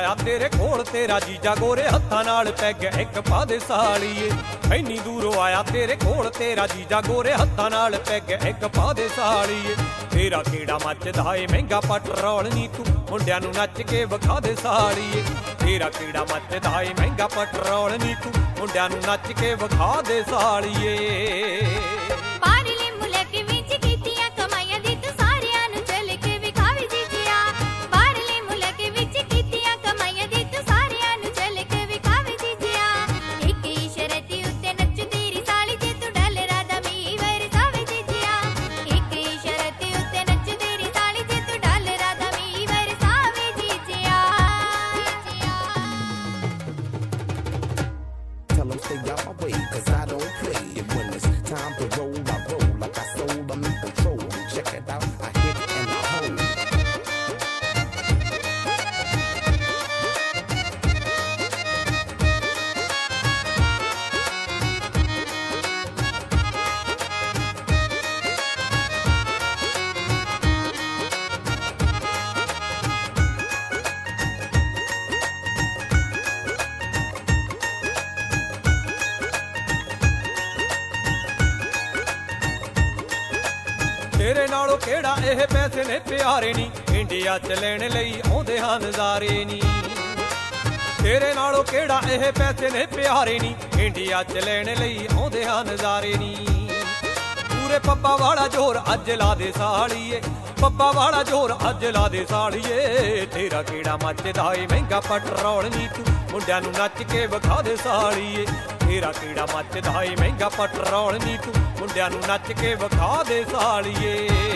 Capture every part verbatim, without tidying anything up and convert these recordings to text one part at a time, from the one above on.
आया तेरे कोल तेरा जीजा गोरे हत्थां नाल पैग एक पा दे सालिए। इन्नी दूरों आया तेरे कोल तेरा जीजा गोरे हत्थां नाल पैग एक पा दे सालिए। तेरा केड़ा मचदा ए महंगा पटरोल नी तू मुंडियां नूं नच के विखा दे सालिए। तेरा केड़ा मचदा ए महंगा पटरोल नी तू मुंडियां नूं नच के विखा दे सालिए। तेरे नालों केड़ा एह पैसे ने प्यारे नी इंडिया च लैण लई आउंदे हां नज़ारे नी। तेरे नालों केड़ा एह पैसे ने प्यारे नी इंडिया च लैण लई आउंदे हां नज़ारे नी। पूरे पप्पा वाला जोर अज ला दे सालिए, पप्पा वाला जोर अज ला दे सालिए। तेरा केड़ा मचदा ए महंगा पटरोल नी तू मुंडियां नूं नच के विखा दे सालिए। तेरा केड़ा मचदा ए महंगा पटरोल नी तू मुंडियां नूं नच के विखा दे सालिए।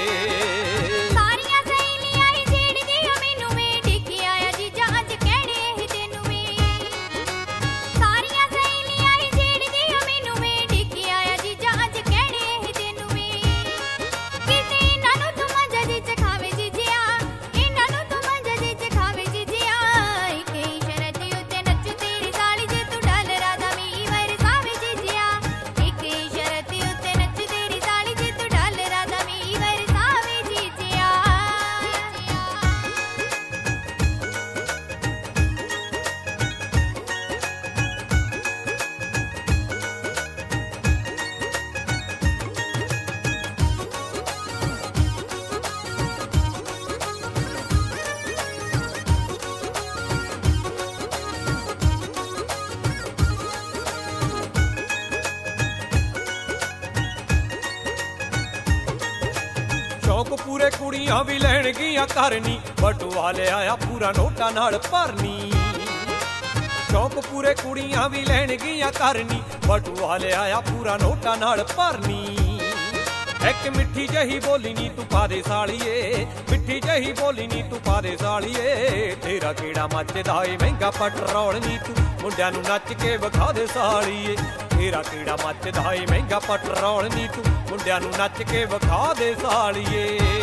शौक पूरे कुड़ियां भी लैण गियां करनी बटुआ ले आया पूरा नोटा नाल भरनी। शौक पूरे कुड़ियां भी लैण गियां करनी बटुआ ले आया पूरा नोटा नाल भरनी। एक मिठी जही बोली नी तू पा दे सालिए, मिठी जही बोली नी तू पा दे सालिए। तेरा केड़ा मचदा ए महंगा पटरोल नी तू मुंडियां नूं नच के विखा दे सालिए। तेरा केड़ा मचदा ए महंगा पटरोल नी तू मुंडियां नूं नच के विखा दे सालिए।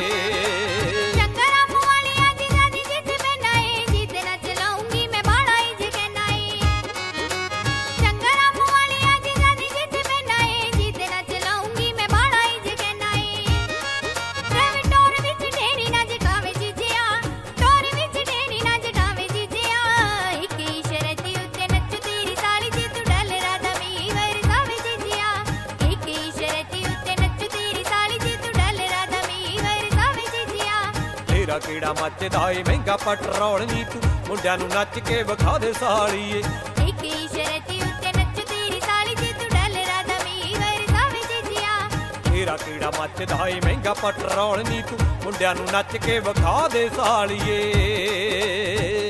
तेरा केड़ा मचदा ए महंगा पटरोल नी तू मुंडियां नूं नच के विखा दे सालिए। तेरा केड़ा मचदा ए महंगा पटरोल नी तू मुंडियां नूं नच के विखा दे सालिए।